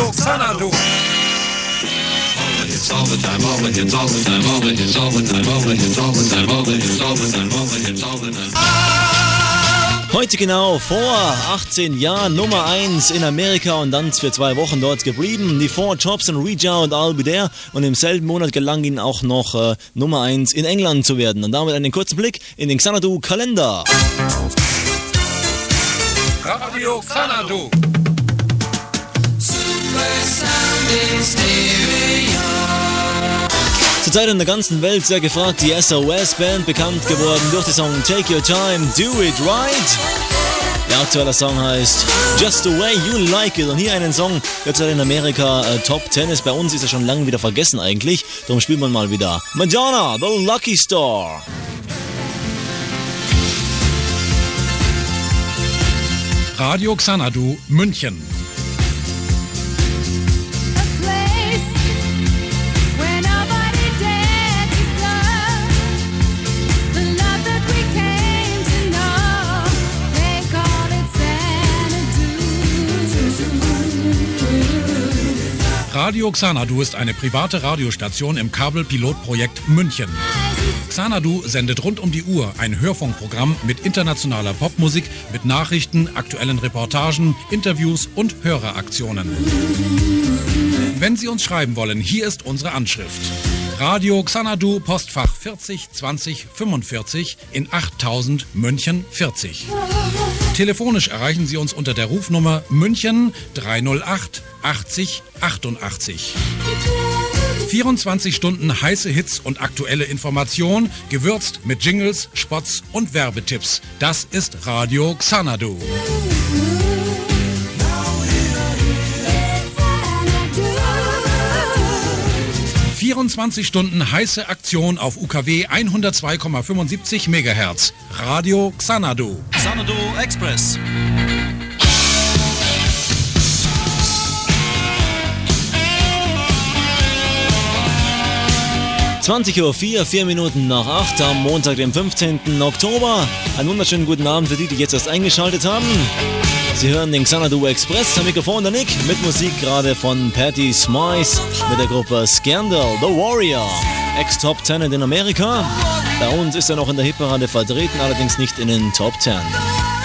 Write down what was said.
Radio Xanadu. All the time, all the hits, all the time, all the hits, all the time, all the hits, all the time, all the hits, all the time, all the hits, all the time. Heute genau vor 18 Jahren Nummer 1 in Amerika und dann für 2 Wochen dort geblieben. Die Four Tops und Reach Out, I'll Be There. Und im selben Monat gelang ihnen auch noch Nummer 1 in England zu werden. Und damit einen kurzen Blick in den Xanadu Kalender. Radio Xanadu. Zurzeit in der ganzen Welt sehr gefragt, die SOS Band, bekannt geworden durch den Song Take Your Time, Do It Right. Der aktuelle Song heißt Just the Way You Like It. Und hier einen Song, der zurzeit in Amerika Top 10 ist. Bei uns ist er schon lange wieder vergessen eigentlich. Darum spielt man mal wieder. Madonna, The Lucky Star. Radio Xanadu, München. Radio Xanadu ist eine private Radiostation im Kabelpilotprojekt München. Xanadu sendet rund um die Uhr ein Hörfunkprogramm mit internationaler Popmusik, mit Nachrichten, aktuellen Reportagen, Interviews und Höreraktionen. Wenn Sie uns schreiben wollen, hier ist unsere Anschrift. Radio Xanadu, Postfach 40 20 45 in 8000 München 40. Telefonisch erreichen Sie uns unter der Rufnummer München 308 80 88. 24 Stunden heiße Hits und aktuelle Information, gewürzt mit Jingles, Spots und Werbetipps. Das ist Radio Xanadu. 24 Stunden heiße Aktion auf UKW 102,75 MHz. Radio Xanadu. Xanadu Express. Uhr 4 Minuten nach 8 am Montag, dem 15. Oktober. Einen wunderschönen guten Abend für die jetzt erst eingeschaltet haben. Sie hören den Xanadu Express, am Mikrofon der Nick, mit Musik gerade von Patti Smythe mit der Gruppe Scandal, The Warrior. Ex-Top 10 in Amerika. Bei uns ist er noch in der Hitparade vertreten, allerdings nicht in den Top 10.